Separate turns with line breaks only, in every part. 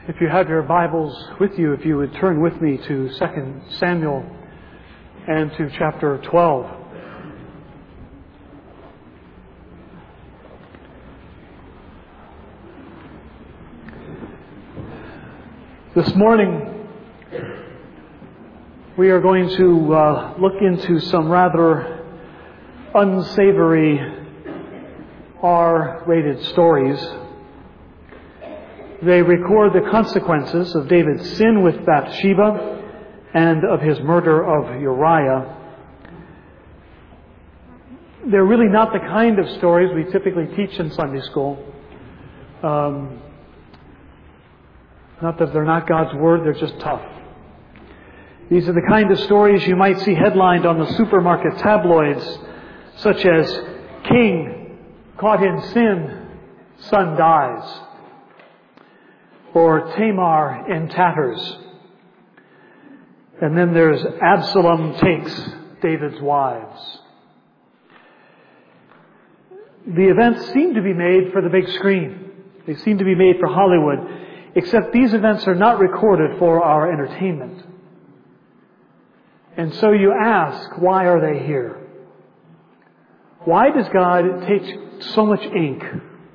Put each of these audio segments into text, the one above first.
If you have your Bibles with you, if you would turn with me to 2 Samuel and to chapter 12. This morning, we are going to look into some rather unsavory R-rated stories. They record the consequences of David's sin with Bathsheba and of his murder of Uriah. They're really not the kind of stories we typically teach in Sunday school. Not that they're not God's Word, they're just tough. These are the kind of stories you might see headlined on the supermarket tabloids, such as, "King caught in sin, son dies," or "Tamar in tatters." And then there's "Absalom takes David's wives." The events seem to be made for the big screen. They seem to be made for Hollywood, except these events are not recorded for our entertainment. And so you ask, why are they here? Why does God take so much ink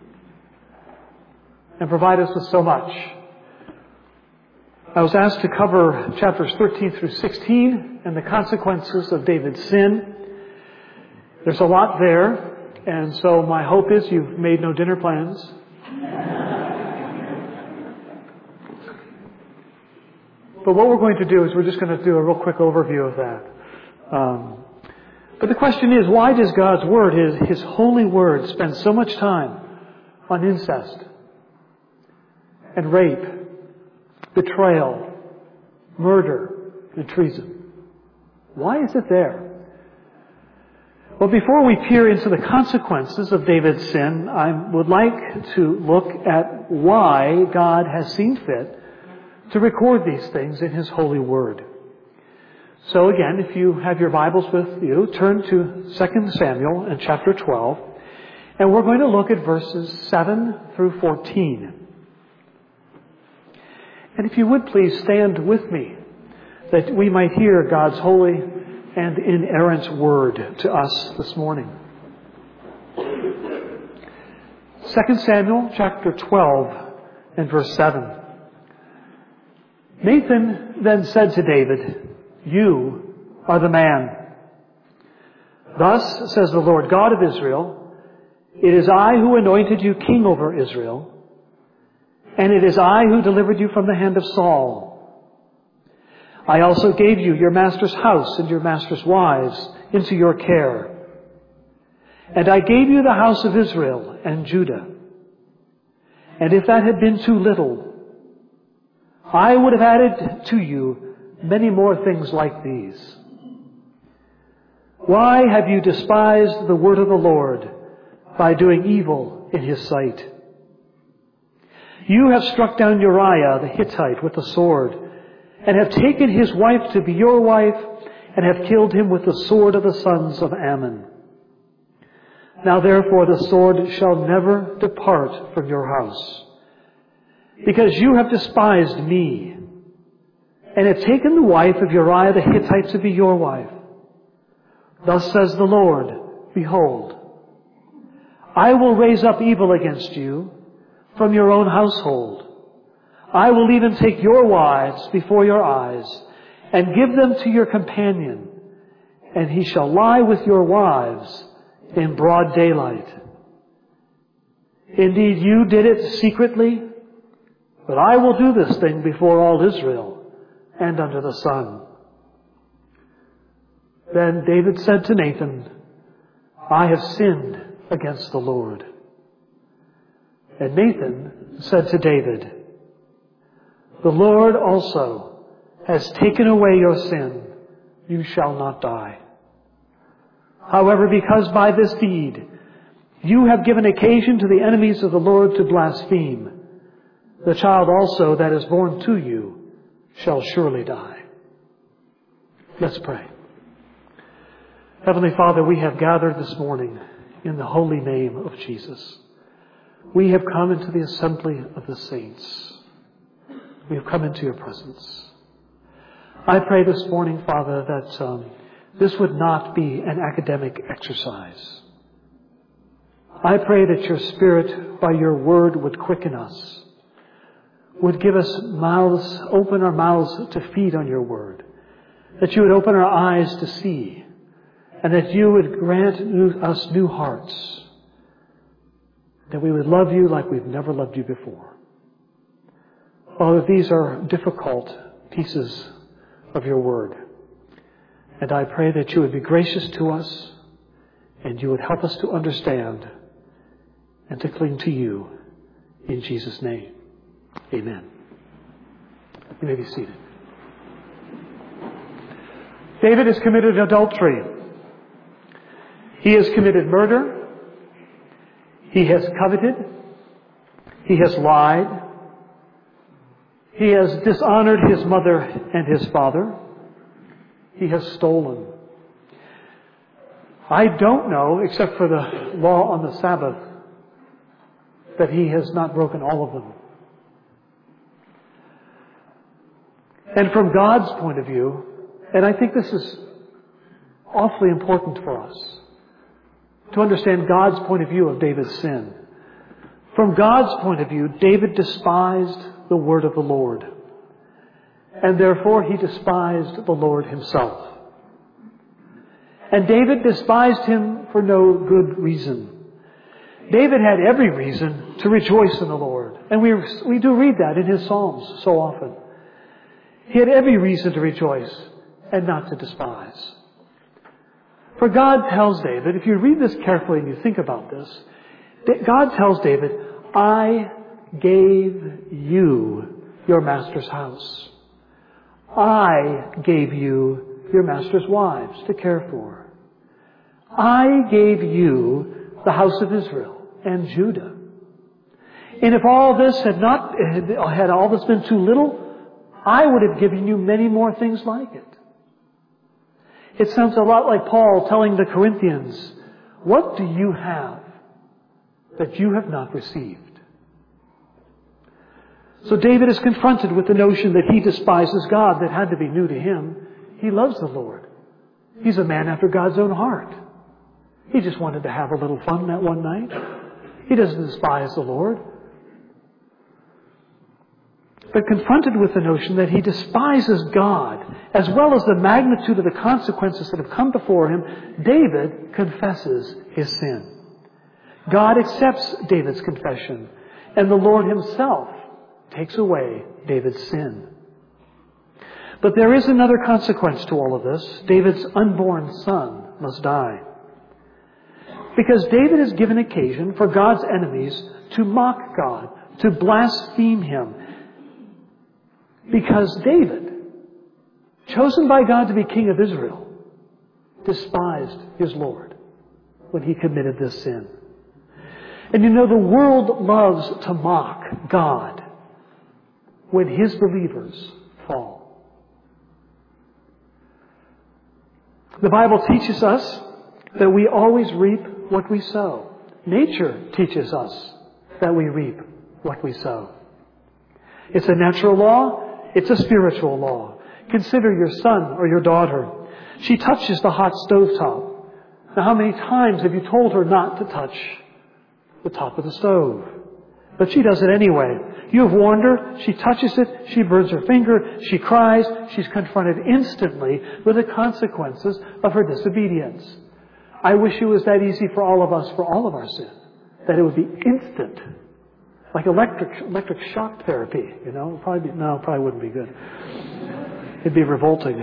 and provide us with so much? I was asked to cover chapters 13 through 16 and the consequences of David's sin. There's a lot there, and so my hope is you've made no dinner plans. But what we're going to do is we're just going to do a real quick overview of that. But the question is, why does God's Word, His holy Word, spend so much time on incest and rape, betrayal, murder, and treason? Why is it there? Well, before we peer into the consequences of David's sin, I would like to look at why God has seen fit to record these things in His holy Word. So again, if you have your Bibles with you, turn to 2 Samuel and chapter 12, and we're going to look at verses 7 through 14. And if you would please stand with me, that we might hear God's holy and inerrant Word to us this morning. 2 Samuel chapter 12 and verse 7. Nathan then said to David, "You are the man. Thus says the Lord God of Israel, it is I who anointed you king over Israel, and it is I who delivered you from the hand of Saul. I also gave you your master's house and your master's wives into your care. And I gave you the house of Israel and Judah. And if that had been too little, I would have added to you many more things like these. Why have you despised the word of the Lord by doing evil in His sight? You have struck down Uriah the Hittite with the sword, and have taken his wife to be your wife, and have killed him with the sword of the sons of Ammon. Now therefore the sword shall never depart from your house, because you have despised me, and have taken the wife of Uriah the Hittite to be your wife. Thus says the Lord, behold, I will raise up evil against you from your own household. I will even take your wives before your eyes, and give them to your companion, and he shall lie with your wives in broad daylight. Indeed, you did it secretly, but I will do this thing before all Israel and under the sun." Then David said to Nathan, "I have sinned against the Lord." And Nathan said to David, "The Lord also has taken away your sin. You shall not die. However, because by this deed you have given occasion to the enemies of the Lord to blaspheme, the child also that is born to you shall surely die." Let's pray. Heavenly Father, we have gathered this morning in the holy name of Jesus. We have come into the assembly of the saints. We have come into your presence. I pray this morning, Father, that this would not be an academic exercise. I pray that your Spirit, by your word, would quicken us, would give us mouths, open our mouths to feed on your word, that you would open our eyes to see, and that you would grant us new hearts, that we would love you like we've never loved you before. Father, these are difficult pieces of your word, and I pray that you would be gracious to us, and you would help us to understand and to cling to you. In Jesus' name, amen. You may be seated. David has committed adultery. He has committed murder. He has coveted. He has lied. He has dishonored his mother and his father. He has stolen. I don't know, except for the law on the Sabbath, that he has not broken all of them. And from God's point of view, and I think this is awfully important for us, to understand God's point of view of David's sin. From God's point of view, David despised the word of the Lord. And therefore he despised the Lord himself. And David despised him for no good reason. David had every reason to rejoice in the Lord. And we do read that in his Psalms so often. He had every reason to rejoice and not to despise. For God tells David, if you read this carefully and you think about this, God tells David, I gave you your master's house. I gave you your master's wives to care for. I gave you the house of Israel and Judah. And if all this had all this been too little, I would have given you many more things like it. It sounds a lot like Paul telling the Corinthians, what do you have that you have not received? So David is confronted with the notion that he despises God. That had to be new to him. He loves the Lord. He's a man after God's own heart. He just wanted to have a little fun that one night. He doesn't despise the Lord. But confronted with the notion that he despises God, as well as the magnitude of the consequences that have come before him, David confesses his sin. God accepts David's confession, and the Lord himself takes away David's sin. But there is another consequence to all of this. David's unborn son must die. Because David has given occasion for God's enemies to mock God, to blaspheme him. Because David, chosen by God to be king of Israel, despised his Lord when he committed this sin. And you know, the world loves to mock God when his believers fall. The Bible teaches us that we always reap what we sow. Nature teaches us that we reap what we sow. It's a natural law. It's a spiritual law. Consider your son or your daughter. She touches the hot stovetop. Now, how many times have you told her not to touch the top of the stove? But she does it anyway. You have warned her. She touches it. She burns her finger. She cries. She's confronted instantly with the consequences of her disobedience. I wish it was that easy for all of us, for all of our sin, that it would be instant. Like electric shock therapy, you know? Probably wouldn't be good. It'd be revolting.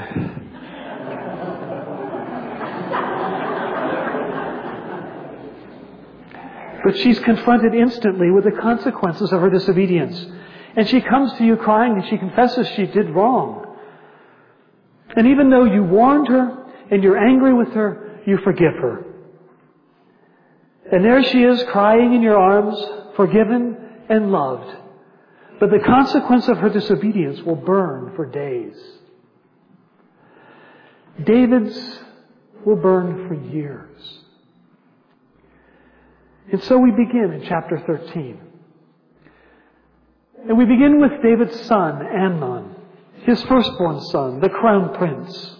But she's confronted instantly with the consequences of her disobedience. And she comes to you crying and she confesses she did wrong. And even though you warned her and you're angry with her, you forgive her. And there she is crying in your arms, forgiven and loved. But the consequence of her disobedience will burn for days. David's will burn for years. And so we begin in chapter 13. And we begin with David's son, Amnon, his firstborn son, the crown prince.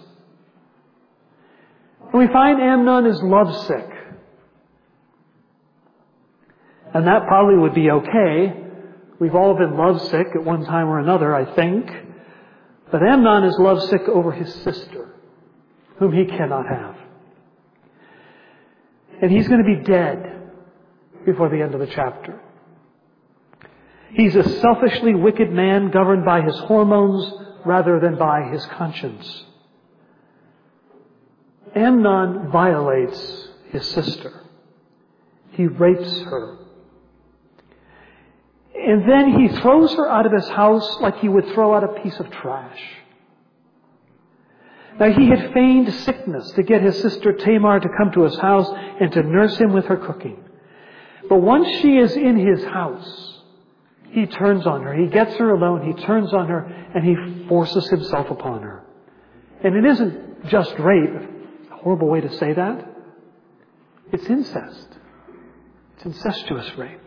And we find Amnon is lovesick. And that probably would be okay. We've all been lovesick at one time or another, I think. But Amnon is lovesick over his sister, whom he cannot have. And he's going to be dead before the end of the chapter. He's a selfishly wicked man governed by his hormones rather than by his conscience. Amnon violates his sister. He rapes her. And then he throws her out of his house like he would throw out a piece of trash. Now, he had feigned sickness to get his sister Tamar to come to his house and to nurse him with her cooking. But once she is in his house, he turns on her. He gets her alone, he turns on her, and he forces himself upon her. And it isn't just rape. A horrible way to say that. It's incest. It's incestuous rape.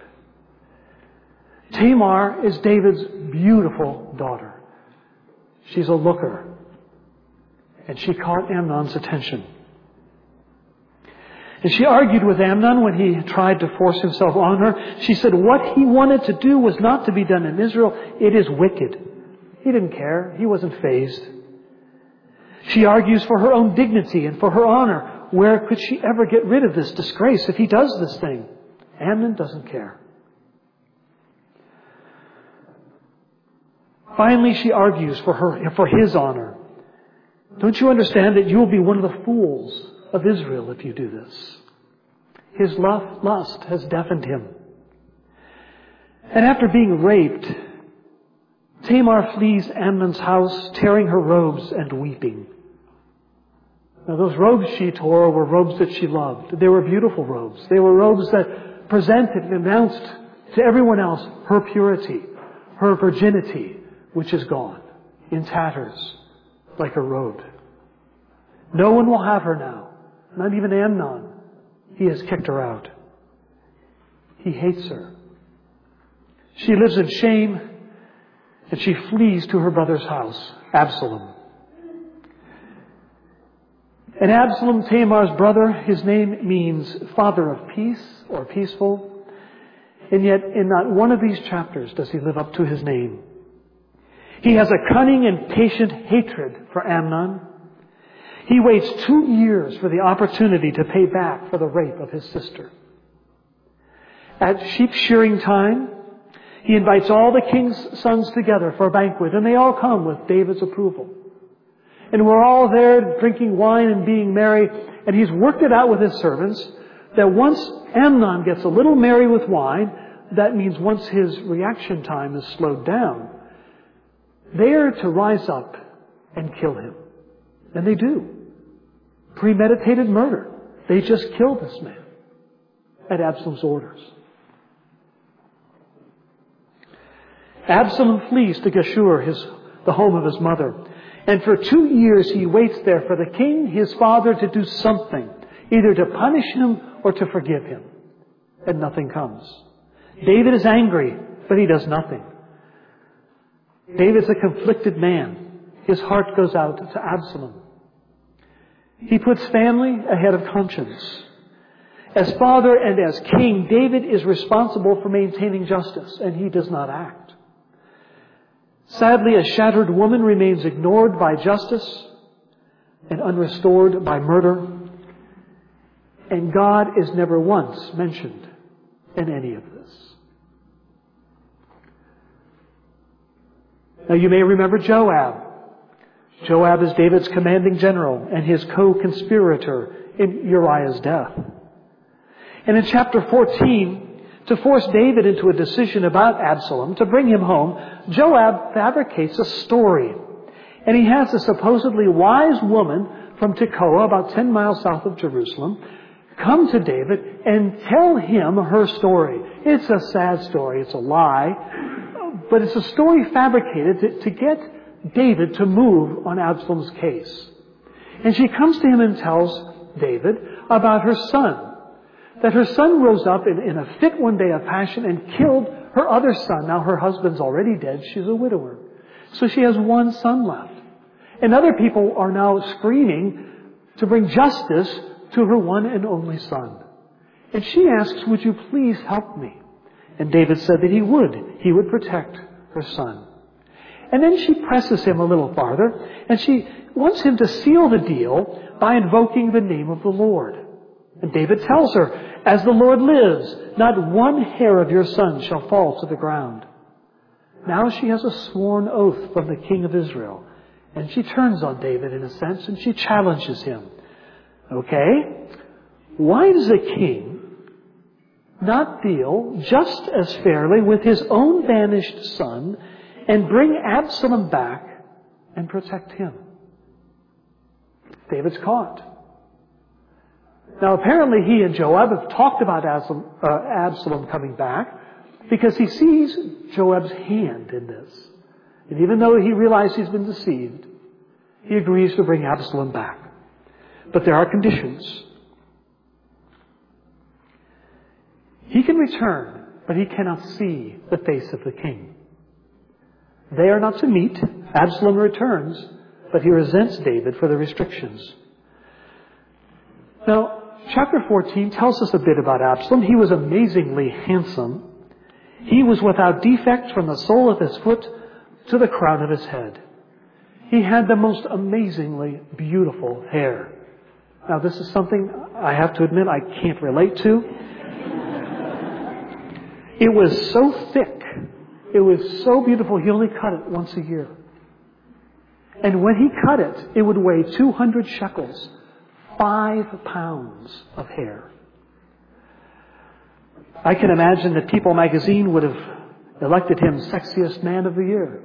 Tamar is David's beautiful daughter. She's a looker. And she caught Amnon's attention. And she argued with Amnon when he tried to force himself on her. She said what he wanted to do was not to be done in Israel. It is wicked. He didn't care. He wasn't fazed. She argues for her own dignity and for her honor. Where could she ever get rid of this disgrace if he does this thing? Amnon doesn't care. Finally, she argues for his honor. Don't you understand that you will be one of the fools of Israel if you do this? His lust has deafened him. And after being raped, Tamar flees Amnon's house, tearing her robes and weeping. Now, those robes she tore were robes that she loved. They were beautiful robes. They were robes that presented and announced to everyone else her purity, her virginity, which is gone in tatters like a robe. No one will have her now, not even Amnon. He has kicked her out. He hates her. She lives in shame, and she flees to her brother's house, Absalom. And Absalom, Tamar's brother, his name means father of peace or peaceful. And yet in not one of these chapters does he live up to his name. He has a cunning and patient hatred for Amnon. He waits 2 years for the opportunity to pay back for the rape of his sister. At sheep shearing time, he invites all the king's sons together for a banquet, and they all come with David's approval. And we're all there drinking wine and being merry, and he's worked it out with his servants that once Amnon gets a little merry with wine, that means once his reaction time is slowed down, they are to rise up and kill him. And they do. Premeditated murder. They just kill this man at Absalom's orders. Absalom flees to Geshur, the home of his mother. And for 2 years he waits there for the king, his father, to do something, either to punish him or to forgive him. And nothing comes. David is angry, but he does nothing. David's a conflicted man. His heart goes out to Absalom. He puts family ahead of conscience. As father and as king, David is responsible for maintaining justice, and he does not act. Sadly, a shattered woman remains ignored by justice and unrestored by murder. And God is never once mentioned in any of this. Now, you may remember Joab. Joab is David's commanding general and his co-conspirator in Uriah's death. And in chapter 14, to force David into a decision about Absalom, to bring him home, Joab fabricates a story. And he has a supposedly wise woman from Tekoa, about 10 miles south of Jerusalem, come to David and tell him her story. It's a sad story. It's a lie. But it's a story fabricated to get David to move on Absalom's case. And she comes to him and tells David about her son. That her son rose up in a fit one day of passion and killed her other son. Now her husband's already dead. She's a widower. So she has one son left. And other people are now screaming to bring justice to her one and only son. And she asks, would you please help me? And David said that he would. He would protect her son. And then she presses him a little farther, and she wants him to seal the deal by invoking the name of the Lord. And David tells her, as the Lord lives, not one hair of your son shall fall to the ground. Now she has a sworn oath from the king of Israel. And she turns on David in a sense, and she challenges him. Okay, why does a king not deal just as fairly with his own banished son and bring Absalom back and protect him? David's caught. Now apparently he and Joab have talked about Absalom coming back because he sees Joab's hand in this. And even though he realizes he's been deceived, he agrees to bring Absalom back. But there are conditions. He can return, but he cannot see the face of the king. They are not to meet. Absalom returns, but he resents David for the restrictions. Now, chapter 14 tells us a bit about Absalom. He was amazingly handsome. He was without defect from the sole of his foot to the crown of his head. He had the most amazingly beautiful hair. Now, this is something I have to admit I can't relate to. It was so thick. It was so beautiful, he only cut it once a year. And when he cut it, it would weigh 200 shekels, 5 pounds of hair. I can imagine that People magazine would have elected him sexiest man of the year.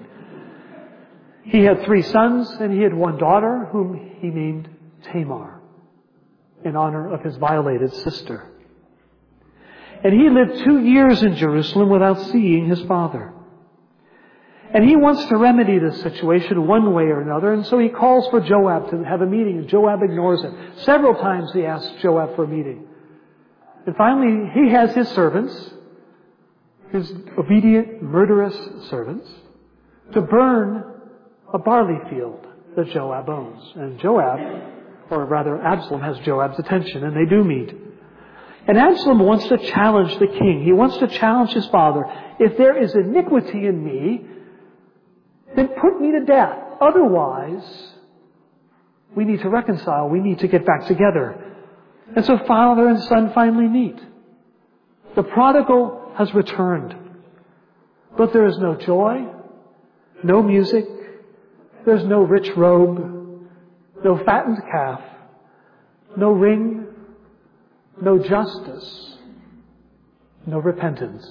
He had 3 sons and he had 1 daughter whom he named Tamar in honor of his violated sister. And he lived 2 years in Jerusalem without seeing his father. And he wants to remedy this situation one way or another, and so he calls for Joab to have a meeting, and Joab ignores it. Several times he asks Joab for a meeting. And finally, he has his servants, his obedient, murderous servants, to burn a barley field that Joab owns. And Joab, or rather Absalom, has Joab's attention, and they do meet. And Absalom wants to challenge the king. He wants to challenge his father. If there is iniquity in me, then put me to death. Otherwise, we need to reconcile. We need to get back together. And so father and son finally meet. The prodigal has returned. But there is no joy, no music, there's no rich robe, no fattened calf, no ring, no justice, no repentance.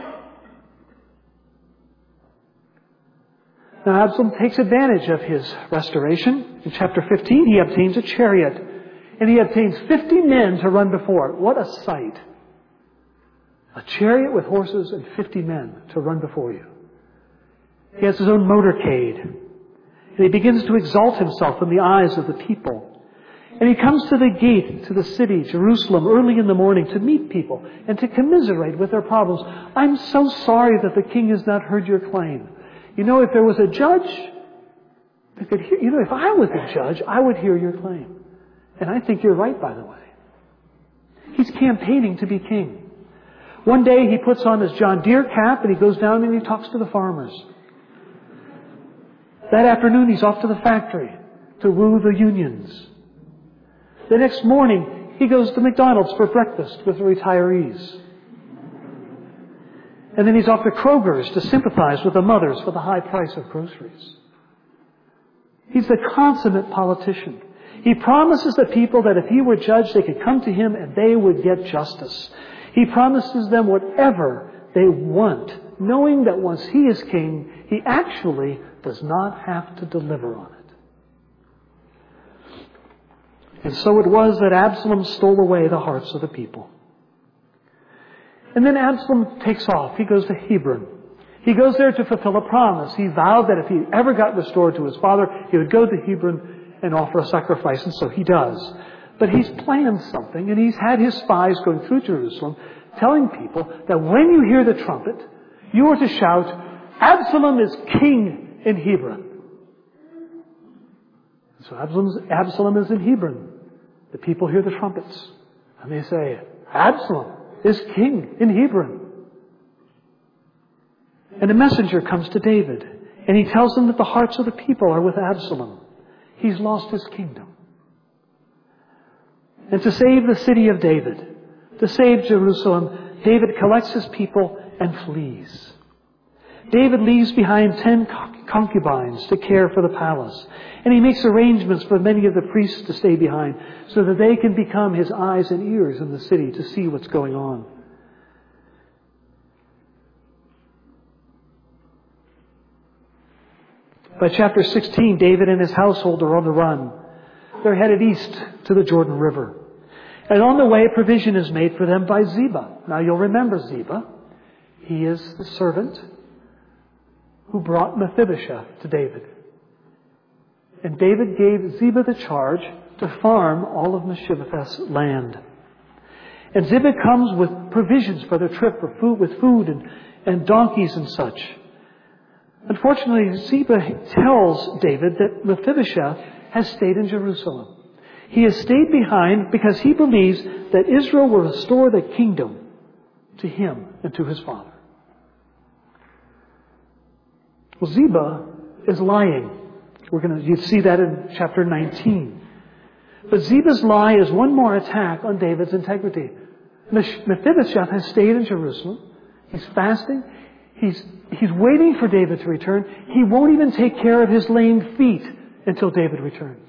Now Absalom takes advantage of his restoration. In chapter 15, he obtains a chariot, and he obtains 50 men to run before it. What a sight. A chariot with horses and 50 men to run before you. He has his own motorcade. And he begins to exalt himself in the eyes of the people. And he comes to the gate to the city, Jerusalem, early in the morning to meet people and to commiserate with their problems. I'm so sorry that the king has not heard your claim. You know, if there was a judge that could hear, if I was a judge, I would hear your claim. And I think you're right, by the way. He's campaigning to be king. One day he puts on his John Deere cap and he goes down and he talks to the farmers. That afternoon he's off to the factory to woo the unions. The next morning he goes to McDonald's for breakfast with the retirees. And then he's off to Kroger's to sympathize with the mothers for the high price of groceries. He's the consummate politician. He promises the people that if he were judge, they could come to him and they would get justice. He promises them whatever they want, knowing that once he is king, he actually does not have to deliver on it. And so it was that Absalom stole away the hearts of the people. And then Absalom takes off. He goes to Hebron. He goes there to fulfill a promise. He vowed that if he ever got restored to his father, he would go to Hebron and offer a sacrifice, and so he does. But he's planned something, and he's had his spies going through Jerusalem telling people that when you hear the trumpet, you are to shout, Absalom is king in Hebron. So Absalom is in Hebron. The people hear the trumpets. And they say, Absalom is king in Hebron. And a messenger comes to David. And he tells them that the hearts of the people are with Absalom. He's lost his kingdom. And to save the city of David, to save Jerusalem, David collects his people and flees. David leaves behind 10 concubines to care for the palace. And he makes arrangements for many of the priests to stay behind so that they can become his eyes and ears in the city to see what's going on. By chapter 16, David and his household are on the run. They're headed east to the Jordan River. And on the way, provision is made for them by Ziba. Now you'll remember Ziba. He is the servant who brought Mephibosheth to David. And David gave Ziba the charge to farm all of Mephibosheth's land. And Ziba comes with provisions for their trip, for food, with food and donkeys and such. Unfortunately, Ziba tells David that Mephibosheth has stayed in Jerusalem. He has stayed behind because he believes that Israel will restore the kingdom to him and to his father. Well, Ziba is lying. You see that in chapter 19. But Ziba's lie is one more attack on David's integrity. Mephibosheth has stayed in Jerusalem. He's fasting. He's waiting for David to return. He won't even take care of his lame feet until David returns.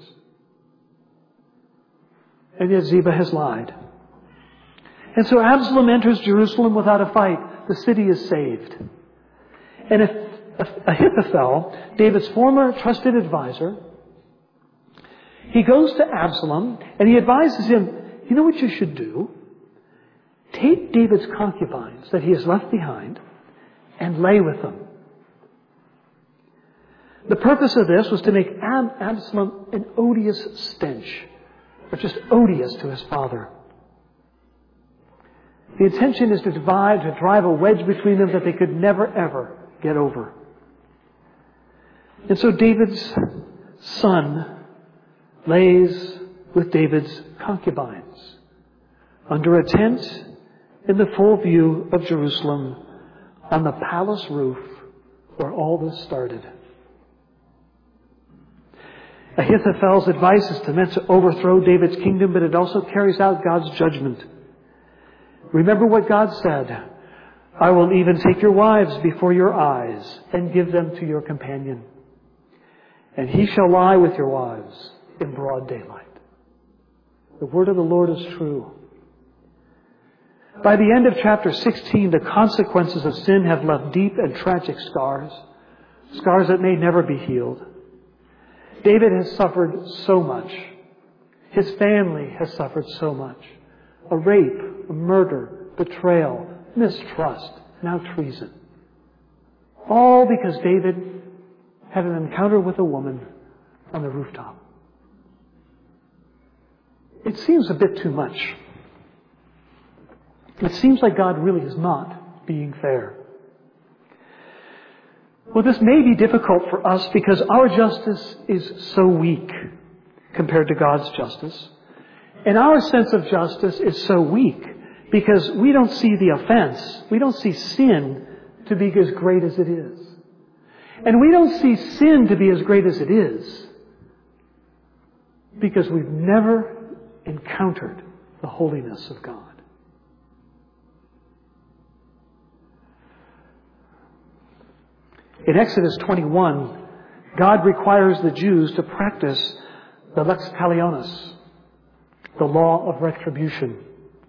And yet Ziba has lied. And so Absalom enters Jerusalem without a fight. The city is saved. And if Ahithophel, David's former trusted advisor, he goes to Absalom and he advises him, you know what you should do? Take David's concubines that he has left behind and lay with them. The purpose of this was to make Absalom an odious stench, or just odious to his father. The intention is to drive a wedge between them that they could never, ever get over. And so David's son lays with David's concubines under a tent in the full view of Jerusalem on the palace roof where all this started. Ahithophel's advice is meant to overthrow David's kingdom, but it also carries out God's judgment. Remember what God said, I will even take your wives before your eyes and give them to your companion. And he shall lie with your wives in broad daylight. The word of the Lord is true. By the end of chapter 16, the consequences of sin have left deep and tragic scars. Scars that may never be healed. David has suffered so much. His family has suffered so much. A rape, a murder, betrayal, mistrust, now treason. All because David had an encounter with a woman on the rooftop. It seems a bit too much. It seems like God really is not being fair. Well, this may be difficult for us because our justice is so weak compared to God's justice. And our sense of justice is so weak because we don't see the offense, we don't see sin to be as great as it is. And we don't see sin to be as great as it is because we've never encountered the holiness of God. In Exodus 21, God requires the Jews to practice the lex talionis, the law of retribution.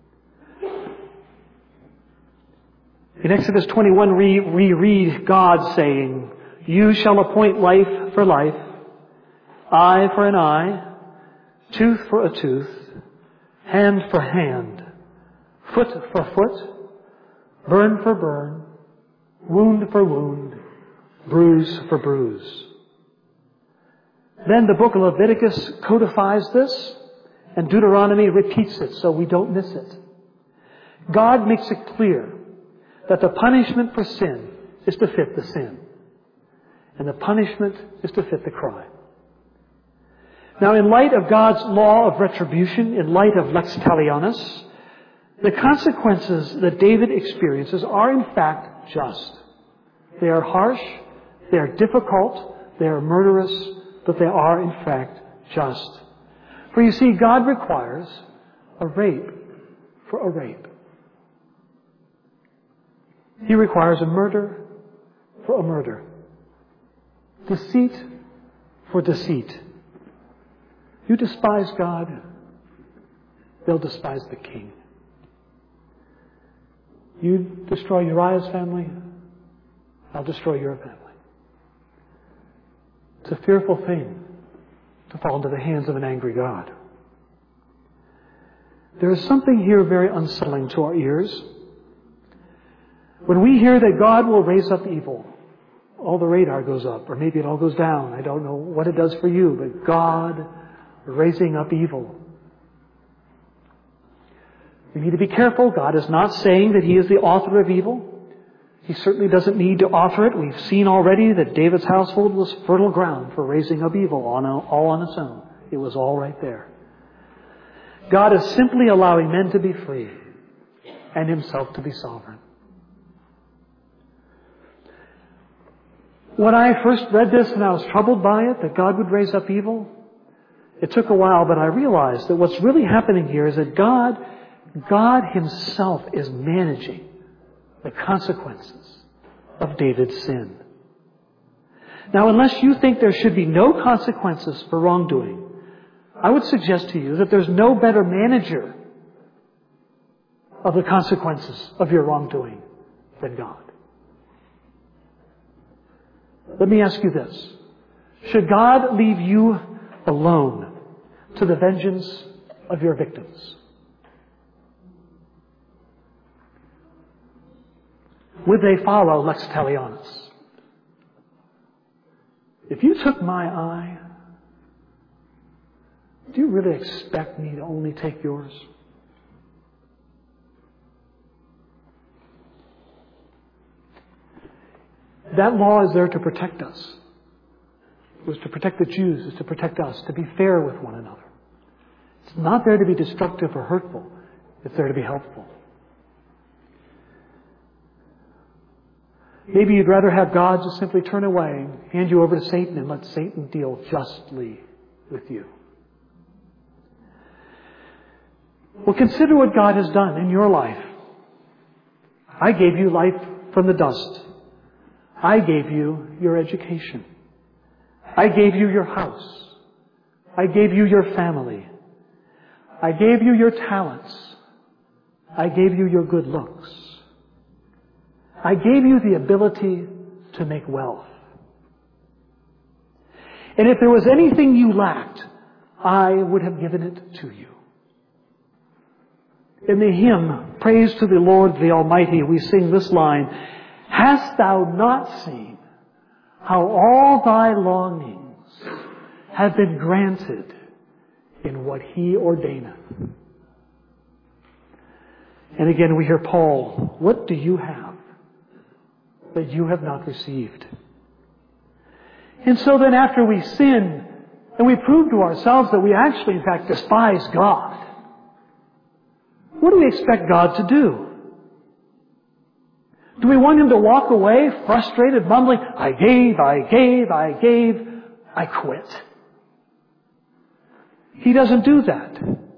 In Exodus 21, we read God saying, you shall appoint life for life, eye for an eye, tooth for a tooth, hand for hand, foot for foot, burn for burn, wound for wound, bruise for bruise. Then the book of Leviticus codifies this, and Deuteronomy repeats it so we don't miss it. God makes it clear that the punishment for sin is to fit the sin. And the punishment is to fit the crime. Now, in light of God's law of retribution, in light of lex talionis, the consequences that David experiences are in fact just. They are harsh, they are difficult, they are murderous, but they are in fact just. For you see, God requires a rape for a rape. He requires a murder for a murder. Deceit for deceit. You despise God, they'll despise the king. You destroy Uriah's family, I'll destroy your family. It's a fearful thing to fall into the hands of an angry God. There is something here very unsettling to our ears. When we hear that God will raise up evil, all the radar goes up, or maybe it all goes down. I don't know what it does for you, but God raising up evil. We need to be careful. God is not saying that He is the author of evil. He certainly doesn't need to author it. We've seen already that David's household was fertile ground for raising up evil all on its own. It was all right there. God is simply allowing men to be free and Himself to be sovereign. When I first read this and I was troubled by it, that God would raise up evil, it took a while, but I realized that what's really happening here is that God Himself is managing the consequences of David's sin. Now, unless you think there should be no consequences for wrongdoing, I would suggest to you that there's no better manager of the consequences of your wrongdoing than God. Let me ask you this. Should God leave you alone to the vengeance of your victims? Would they follow lex talionis? If you took my eye, do you really expect me to only take yours? That law is there to protect us. It was to protect the Jews. It's to protect us, to be fair with one another. It's not there to be destructive or hurtful. It's there to be helpful. Maybe you'd rather have God just simply turn away and hand you over to Satan and let Satan deal justly with you. Well, consider what God has done in your life. I gave you life from the dust. I gave you your education. I gave you your house. I gave you your family. I gave you your talents. I gave you your good looks. I gave you the ability to make wealth. And if there was anything you lacked, I would have given it to you. In the hymn, Praise to the Lord the Almighty, we sing this line, Hast thou not seen how all thy longings have been granted in what He ordaineth? And again we hear Paul, what do you have that you have not received? And so then after we sin and we prove to ourselves that we actually in fact despise God, what do we expect God to do? Do we want Him to walk away frustrated, mumbling, I gave, I quit? He doesn't do that.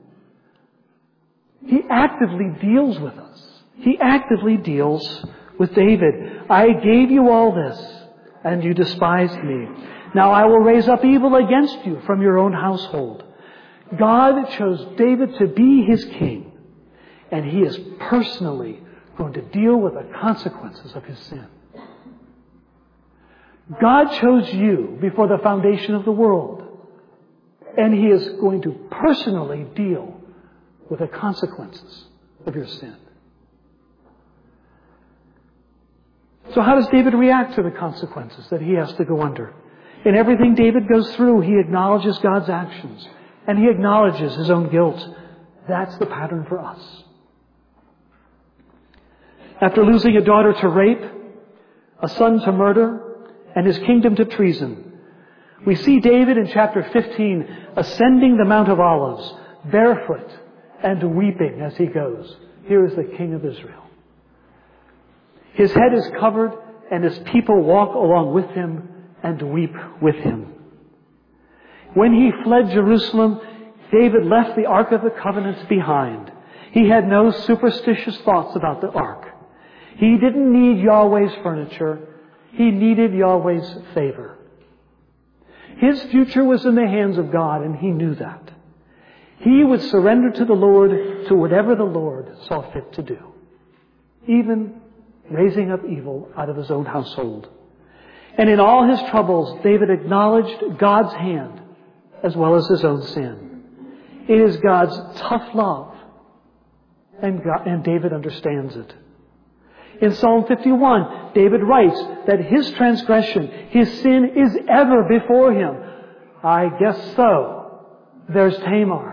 He actively deals with us. He actively deals with David. I gave you all this, and you despised me. Now I will raise up evil against you from your own household. God chose David to be His king, and He is personally going to deal with the consequences of his sin. God chose you before the foundation of the world, and He is going to personally deal with the consequences of your sin. So how does David react to the consequences that he has to go under? In everything David goes through, he acknowledges God's actions, and he acknowledges his own guilt. That's the pattern for us. After losing a daughter to rape, a son to murder, and his kingdom to treason, we see David in chapter 15 ascending the Mount of Olives, barefoot and weeping as he goes. Here is the King of Israel. His head is covered, and his people walk along with him and weep with him. When he fled Jerusalem, David left the Ark of the Covenant behind. He had no superstitious thoughts about the Ark. He didn't need Yahweh's furniture. He needed Yahweh's favor. His future was in the hands of God, and he knew that. He would surrender to the Lord to whatever the Lord saw fit to do, even raising up evil out of his own household. And in all his troubles, David acknowledged God's hand as well as his own sin. It is God's tough love, and David understands it. In Psalm 51, David writes that his transgression, his sin, is ever before him. I guess so. There's Tamar.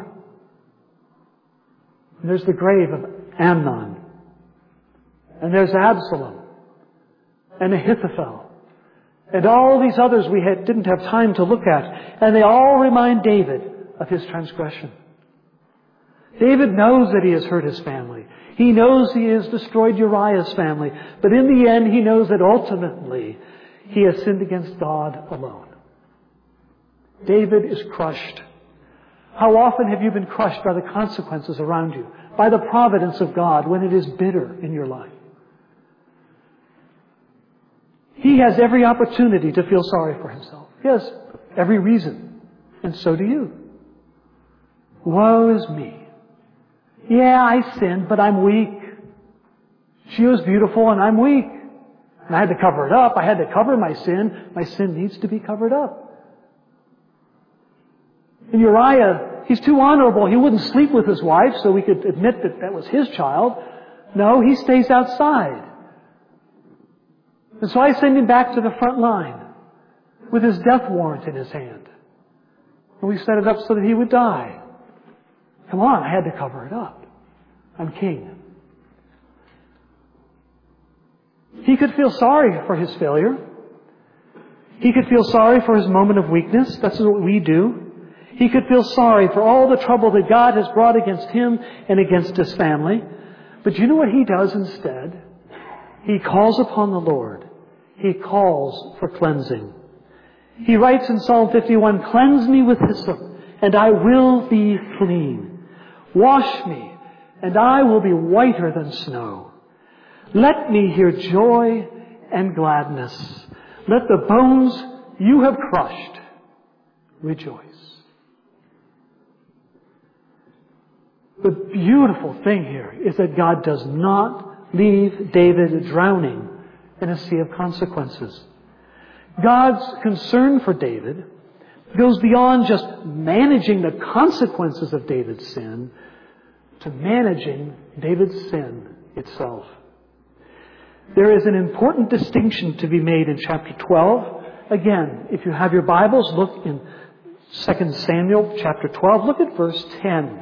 And there's the grave of Amnon. And there's Absalom. And Ahithophel. And all these others we didn't have time to look at. And they all remind David of his transgression. David knows that he has hurt his family. He knows he has destroyed Uriah's family. But in the end, he knows that ultimately he has sinned against God alone. David is crushed. How often have you been crushed by the consequences around you, by the providence of God when it is bitter in your life? He has every opportunity to feel sorry for himself. He has every reason. And so do you. Woe is me. Yeah, I sinned, but I'm weak. She was beautiful and I'm weak. And I had to cover it up. I had to cover my sin. My sin needs to be covered up. And Uriah, he's too honorable. He wouldn't sleep with his wife so we could admit that that was his child. No, he stays outside. And so I send him back to the front line with his death warrant in his hand. And we set it up so that he would die. Come on, I had to cover it up. I'm king. He could feel sorry for his failure. He could feel sorry for his moment of weakness. That's what we do. He could feel sorry for all the trouble that God has brought against him and against his family. But you know what he does instead? He calls upon the Lord. He calls for cleansing. He writes in Psalm 51, "Cleanse me with hyssop, and I will be clean. Wash me, and I will be whiter than snow. Let me hear joy and gladness. Let the bones you have crushed rejoice." The beautiful thing here is that God does not leave David drowning in a sea of consequences. God's concern for David goes beyond just managing the consequences of David's sin to managing David's sin itself. There is an important distinction to be made in chapter 12. Again, if you have your Bibles, look in 2 Samuel chapter 12. Look at verse 10.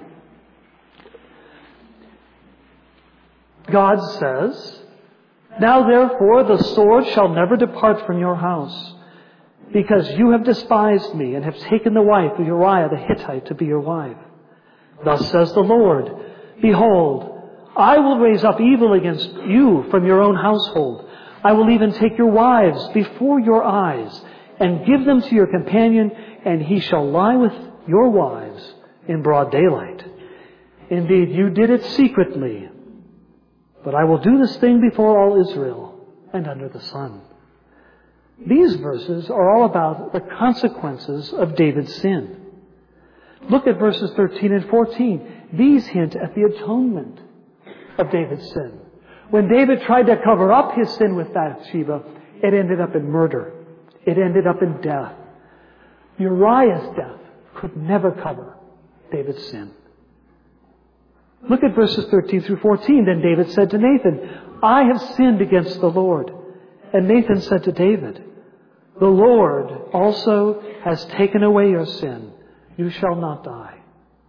God says, "Now therefore the sword shall never depart from your house, because you have despised me and have taken the wife of Uriah the Hittite to be your wife. Thus says the Lord, behold, I will raise up evil against you from your own household. I will even take your wives before your eyes and give them to your companion, and he shall lie with your wives in broad daylight. Indeed, you did it secretly, but I will do this thing before all Israel and under the sun." These verses are all about the consequences of David's sin. Look at verses 13 and 14. These hint at the atonement of David's sin. When David tried to cover up his sin with Bathsheba, it ended up in murder. It ended up in death. Uriah's death could never cover David's sin. Look at verses 13 through 14. Then David said to Nathan, "I have sinned against the Lord." And Nathan said to David, "The Lord also has taken away your sin. You shall not die.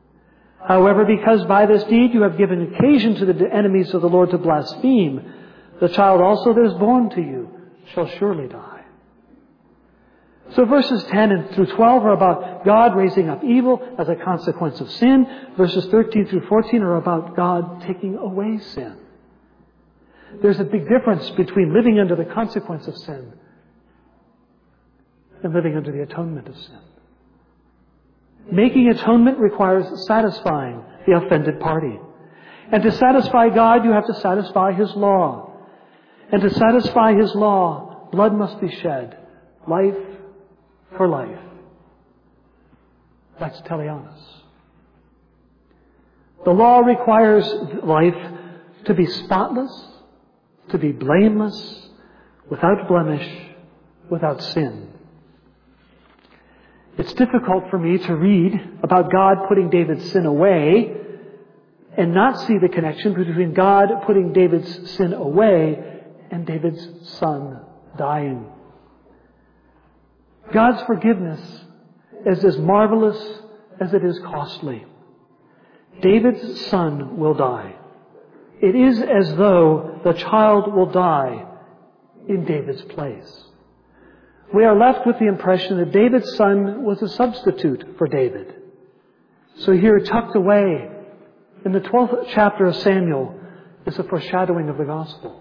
However, because by this deed you have given occasion to the enemies of the Lord to blaspheme, The child also that is born to you shall surely die. So verses 10 and through 12 are about God raising up evil as a consequence of sin. Verses 13 through 14 are about God taking away sin. There's a big difference between living under the consequence of sin and living under the atonement of sin. Making atonement requires satisfying the offended party. And to satisfy God, you have to satisfy His law. And to satisfy His law, blood must be shed. Life for life. That's teleonis. The law requires life to be spotless, to be blameless, without blemish, without sin. It's difficult for me to read about God putting David's sin away and not see the connection between God putting David's sin away and David's son dying. God's forgiveness is as marvelous as it is costly. David's son will die. It is as though the child will die in David's place. We are left with the impression that David's son was a substitute for David. So here, tucked away in the 12th chapter of Samuel, is a foreshadowing of the gospel.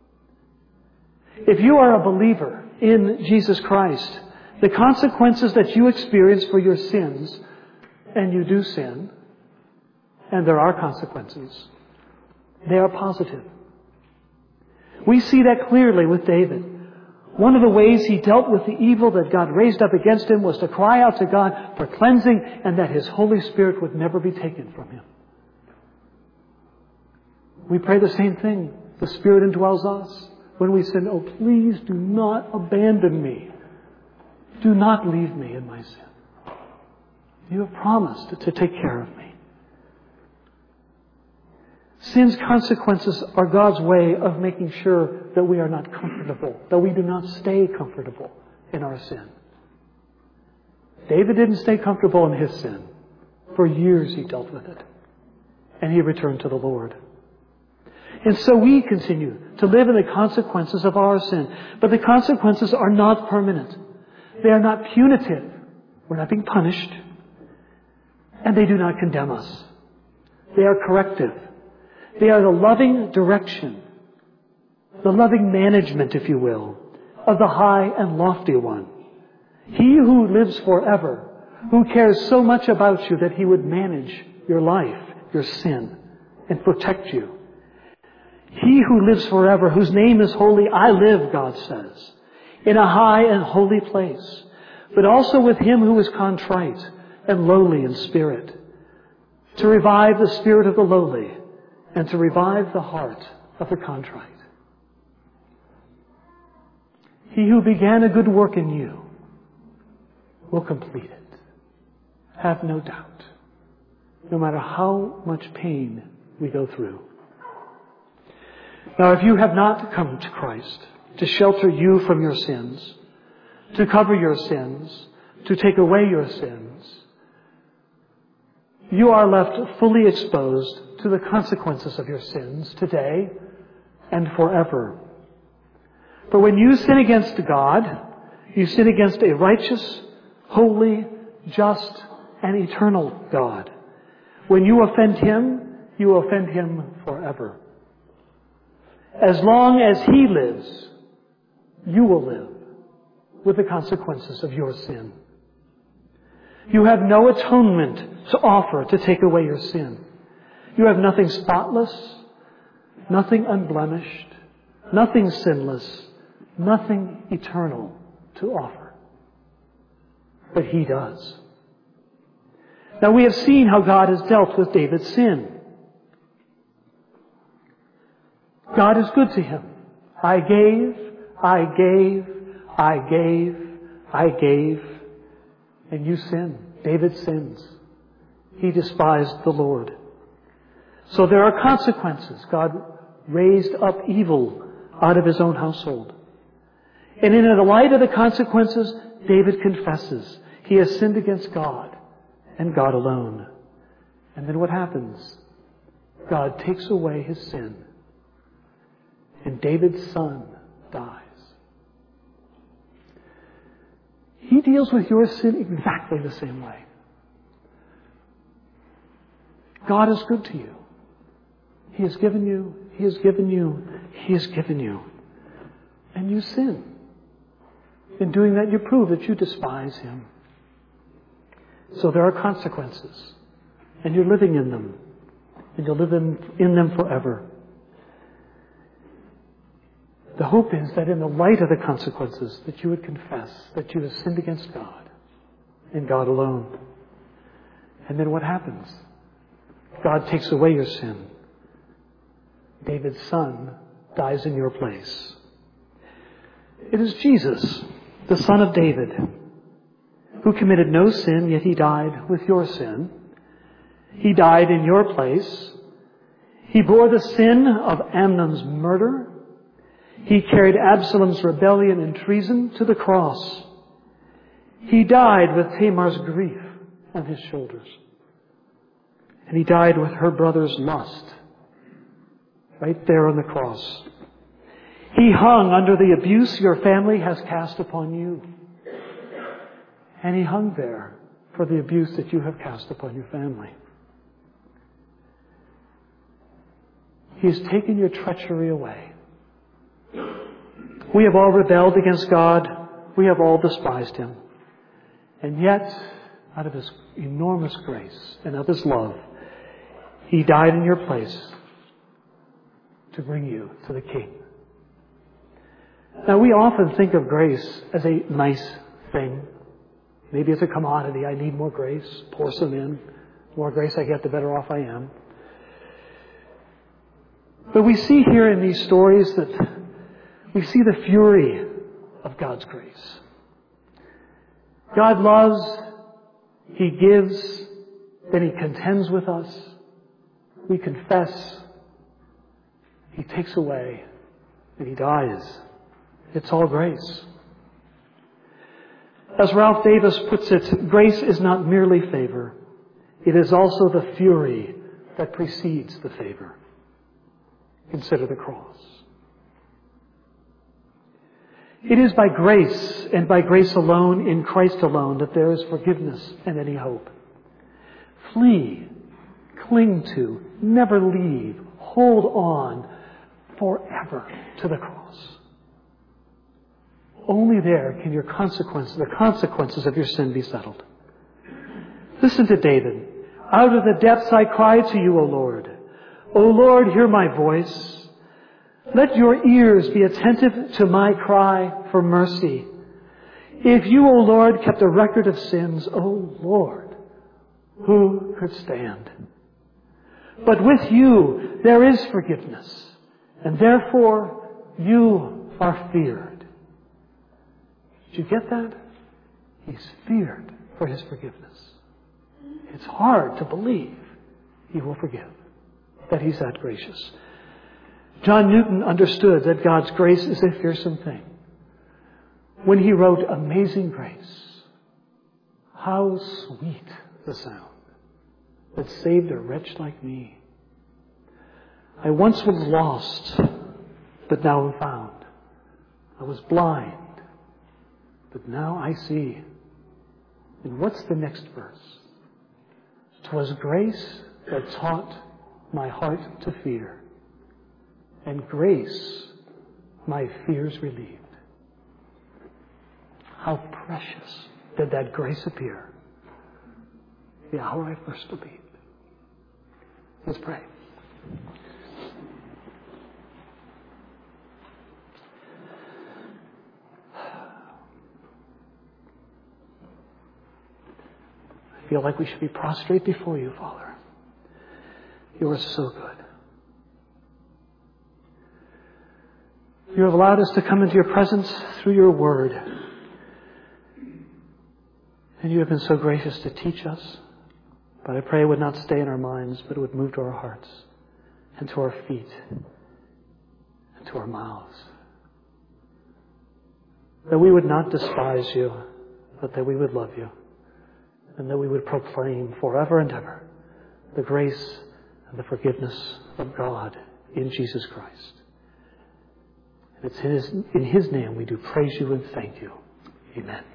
If you are a believer in Jesus Christ, the consequences that you experience for your sins, and you do sin, and there are consequences, they are positive. We see that clearly with David. One of the ways he dealt with the evil that God raised up against him was to cry out to God for cleansing and that His Holy Spirit would never be taken from him. We pray the same thing. The Spirit indwells us. When we sin, oh, please do not abandon me. Do not leave me in my sin. You have promised to take care of me. Sin's consequences are God's way of making sure that we are not comfortable, that we do not stay comfortable in our sin. David didn't stay comfortable in his sin. For years he dealt with it. And he returned to the Lord. And so we continue to live in the consequences of our sin. But the consequences are not permanent. They are not punitive. We're not being punished. And they do not condemn us. They are corrective. They are the loving direction, the loving management, if you will, of the high and lofty one. He who lives forever, who cares so much about you that He would manage your life, your sin, and protect you. He who lives forever, whose name is holy, I live, God says, in a high and holy place, but also with Him who is contrite and lowly in spirit, to revive the spirit of the lowly and to revive the heart of the contrite. He who began a good work in you will complete it. Have no doubt, no matter how much pain we go through. Now, if you have not come to Christ to shelter you from your sins, to cover your sins, to take away your sins, you are left fully exposed to the consequences of your sins today and forever. For when you sin against God, you sin against a righteous, holy, just, and eternal God. When you offend Him, you offend Him forever. As long as He lives, you will live with the consequences of your sin. You have no atonement to offer to take away your sin. You have nothing spotless, nothing unblemished, nothing sinless, nothing eternal to offer. But He does. Now we have seen how God has dealt with David's sin. God is good to him. I gave, and you sin. David sins. He despised the Lord. So there are consequences. God raised up evil out of His own household. And in the light of the consequences, David confesses he has sinned against God and God alone. And then what happens? God takes away his sin. and David's son dies. He deals with your sin exactly the same way. God is good to you. He has given you, He has given you, He has given you. And you sin. In doing that, you prove that you despise Him. So there are consequences. And you're living in them. And you'll live in them forever. The hope is that in the light of the consequences, that you would confess that you have sinned against God and God alone. And then what happens? God takes away your sin. David's son dies in your place. It is Jesus, the Son of David, who committed no sin, yet He died with your sin. He died in your place. He bore the sin of Amnon's murder. He carried Absalom's rebellion and treason to the cross. He died with Tamar's grief on His shoulders. And He died with her brother's lust, right there on the cross. He hung under the abuse your family has cast upon you. And He hung there for the abuse that you have cast upon your family. He has taken your treachery away. We have all rebelled against God. We have all despised Him. And yet, out of His enormous grace and of His love, He died in your place to bring you to the King. Now, we often think of grace as a nice thing. Maybe it's a commodity. I need more grace. Pour some in. The more grace I get, the better off I am. But we see here in these stories that we see the fury of God's grace. God loves, He gives, then He contends with us. We confess, He takes away, and He dies. It's all grace. As Ralph Davis puts it, grace is not merely favor. It is also the fury that precedes the favor. Consider the cross. It is by grace and by grace alone, in Christ alone, that there is forgiveness and any hope. Flee, cling to, never leave, hold on forever to the cross. Only there can the consequences of your sin be settled. Listen to David. Out of the depths I cry to you, O Lord. O Lord, hear my voice. Let your ears be attentive to my cry for mercy. If you, O Lord, kept a record of sins, O Lord, who could stand? But with you there is forgiveness, and therefore you are feared. Did you get that? He's feared for His forgiveness. It's hard to believe He will forgive, that He's that gracious. John Newton understood that God's grace is a fearsome thing when he wrote, Amazing Grace, how sweet the sound that saved a wretch like me. I once was lost, but now am found. I was blind, but now I see. And what's the next verse? 'Twas grace that taught my heart to fear, and grace my fears relieved. How precious did that grace appear the hour I first believed. Let's pray. I feel like we should be prostrate before you, Father. You are so good. You have allowed us to come into your presence through your word. And you have been so gracious to teach us. But I pray it would not stay in our minds, but it would move to our hearts and to our feet and to our mouths. That we would not despise you, but that we would love you. And that we would proclaim forever and ever the grace and the forgiveness of God in Jesus Christ. It's in His name we do praise you and thank you. Amen.